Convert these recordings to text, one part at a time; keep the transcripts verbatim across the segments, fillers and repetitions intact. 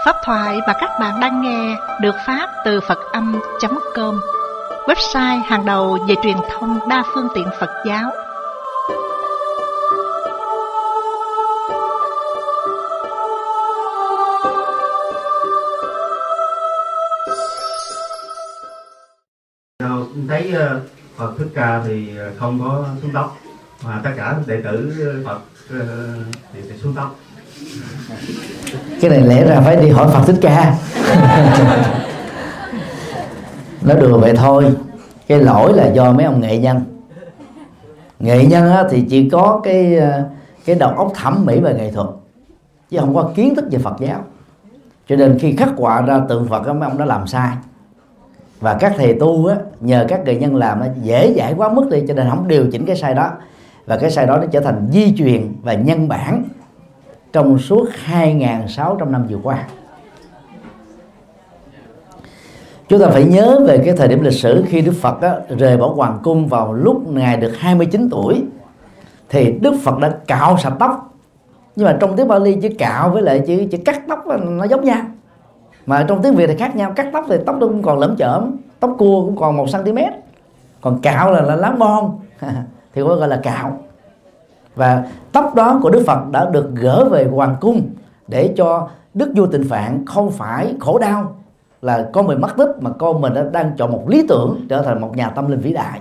Pháp thoại mà các bạn đang nghe được phát từ Phật Âm chấm com, website hàng đầu về truyền thông đa phương tiện Phật giáo. Thấy Phật Thích Ca thì không có xuống tóc, mà tất cả đệ tử Phật thì, thì xuống tóc. Cái này lẽ ra phải đi hỏi Phật Thích Ca. Nói đùa vậy thôi. Cái lỗi là do mấy ông nghệ nhân. Nghệ nhân thì chỉ có cái cái đầu óc thẩm mỹ về nghệ thuật, chứ không có kiến thức về Phật giáo. Cho nên khi khắc họa ra tượng Phật, mấy ông đã làm sai. Và các thầy tu á, nhờ các nghệ nhân làm nó dễ dãi quá mức đi, cho nên không điều chỉnh cái sai đó. Và cái sai đó nó trở thành di truyền và nhân bản trong suốt hai nghìn sáu trăm năm vừa qua. Chúng ta phải nhớ về cái thời điểm lịch sử khi Đức Phật á, rời bỏ hoàng cung vào lúc Ngài được hai mươi chín tuổi. Thì Đức Phật đã cạo sạch tóc. Nhưng mà trong tiếng Bali chữ cạo với lại chữ, chữ cắt tóc nó giống nhau. Mà trong tiếng Việt thì khác nhau. Cắt tóc thì tóc nó cũng còn lởm chởm, tóc cua cũng còn một xăng-ti-mét. Còn cạo là, là lá bon thì có gọi là cạo. Và tóc đó của Đức Phật đã được gỡ về hoàng cung để cho Đức Vua Tịnh Phạn không phải khổ đau là con mình mất tích, mà con mình đã đang chọn một lý tưởng trở thành một nhà tâm linh vĩ đại.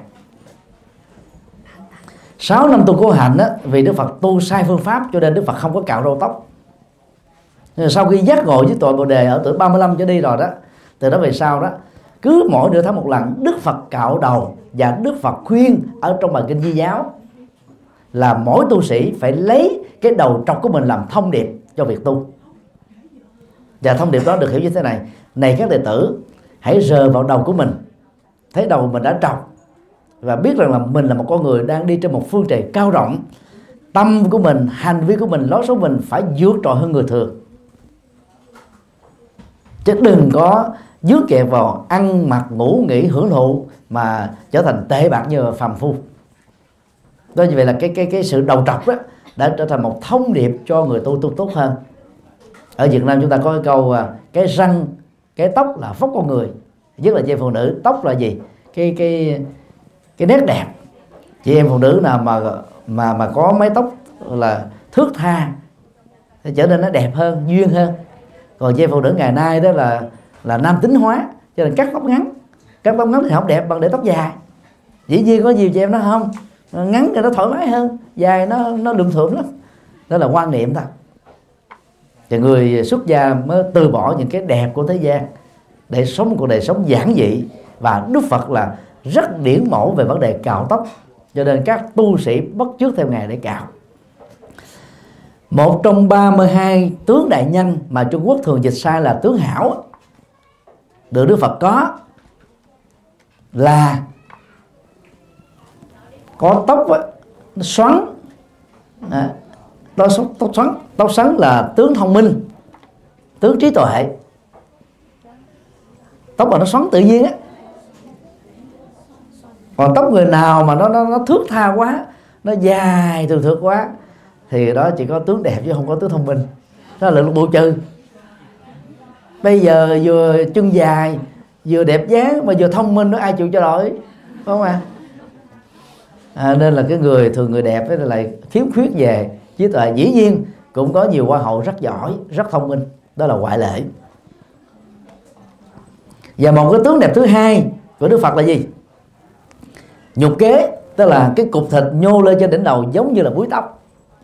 Sáu năm tu khổ hạnh á, vì Đức Phật tu sai phương pháp cho nên Đức Phật không có cạo râu tóc. Nhưng sau khi giác ngộ với tội Bồ Đề ở tuổi ba mươi lăm trở đi rồi đó, từ đó về sau đó, cứ mỗi nửa tháng một lần Đức Phật cạo đầu. Và Đức Phật khuyên ở trong bài kinh Di giáo là mỗi tu sĩ phải lấy cái đầu trọc của mình làm thông điệp cho việc tu. Và thông điệp đó được hiểu như thế này: này các đệ tử, hãy rờ vào đầu của mình, thấy đầu mình đã trọc, và biết rằng là mình là một con người đang đi trên một phương trời cao rộng. Tâm của mình, hành vi của mình, lối sống của mình phải vượt trội hơn người thường, chứ đừng có dướng kẹt vào ăn mặc ngủ nghỉ hưởng thụ mà trở thành tệ bạc như phàm phu. Đó, như vậy là cái cái cái sự đầu trọc đó đã trở thành một thông điệp cho người tu tu tốt hơn. Ở Việt Nam chúng ta có cái câu cái răng, cái tóc là phúc con người, nhất là chị em phụ nữ. Tóc là gì? Cái cái cái nét đẹp. Chị em phụ nữ nào mà mà mà có mái tóc là thướt tha thì trở nên nó đẹp hơn, duyên hơn. Còn chị em phụ nữ ngày nay đó là là nam tính hóa, cho nên cắt tóc ngắn. Cắt tóc ngắn thì không đẹp bằng để tóc dài. Dĩ nhiên có nhiều chị em nói không, ngắn thì nó thoải mái hơn, dài nó nó lượm thượm lắm. Đó là quan niệm thôi. Thì người xuất gia mới từ bỏ những cái đẹp của thế gian để sống một cuộc đời sống giản dị. Và Đức Phật là rất điển mẫu về vấn đề cạo tóc, cho nên các tu sĩ bắt chước theo Ngài để cạo. Một trong ba mươi hai tướng đại nhân mà Trung Quốc thường dịch sai là tướng hảo được Đức Phật có là có tóc á, nó xoắn, à, tóc, tóc xoắn, tóc xoắn là tướng thông minh, tướng trí tuệ. Tóc mà nó xoắn tự nhiên á. Còn tóc người nào mà nó nó, nó thướt tha quá, nó dài thường thượt quá thì đó chỉ có tướng đẹp chứ không có tướng thông minh. Đó là lực bộ trừ. Bây giờ vừa chân dài, vừa đẹp dáng mà vừa thông minh, nó ai chịu cho nổi, không à? À, nên là cái người thường người đẹp ấy lại khiếm khuyết về trí tuệ. Dĩ nhiên cũng có nhiều hoa hậu rất giỏi, rất thông minh, đó là ngoại lệ. Và một cái tướng đẹp thứ hai của Đức Phật là gì? Nhục kế, tức là cái cục thịt nhô lên trên đỉnh đầu giống như là búi tóc.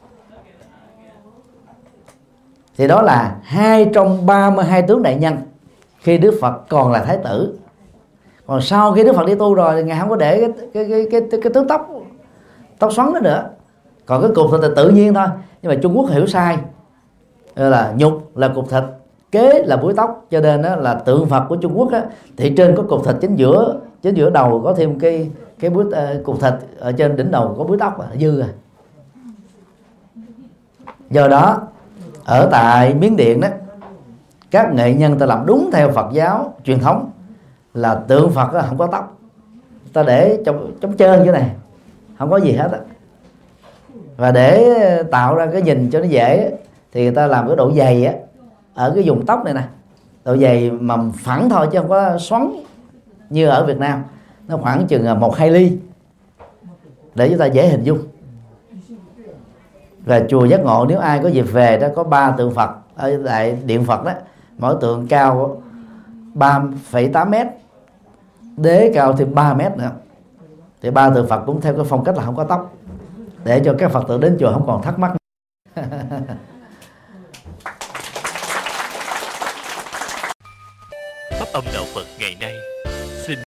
Thì đó là hai trong ba mươi hai tướng đại nhân khi Đức Phật còn là thái tử. Còn sau khi Đức Phật đi tu rồi thì Ngài không có để cái cái cái cái, cái, cái tướng tóc tóc xoắn đó nữa. Còn cái cục thịt là tự nhiên thôi. Nhưng mà Trung Quốc hiểu sai là nhục là cục thịt, kế là búi tóc, cho nên đó là tượng Phật của Trung Quốc á, thì trên có cục thịt, chính giữa chính giữa đầu có thêm cái cái búi uh, cục thịt, ở trên đỉnh đầu có búi tóc à, dư à. Do đó ở tại Miến Điện đó, các nghệ nhân ta làm đúng theo Phật giáo truyền thống là tượng Phật đó, không có tóc, ta để trong trống trơn như này, không có gì hết á. Và để tạo ra cái nhìn cho nó dễ thì người ta làm cái độ dày á, ở cái vùng tóc này nè, độ dày mà phẳng thôi chứ không có xoắn như ở Việt Nam, nó khoảng chừng một hai ly, để chúng ta dễ hình dung. Và chùa Giác Ngộ nếu ai có dịp về đó, có ba tượng Phật ở tại điện Phật đó, mỗi tượng cao ba phẩy tám mét, đế cao thêm ba mét nữa. Thì ba tượng Phật cũng theo cái phong cách là không có tóc, để cho các Phật tử đến chùa không còn thắc mắc. Pháp âm đạo Phật ngày nay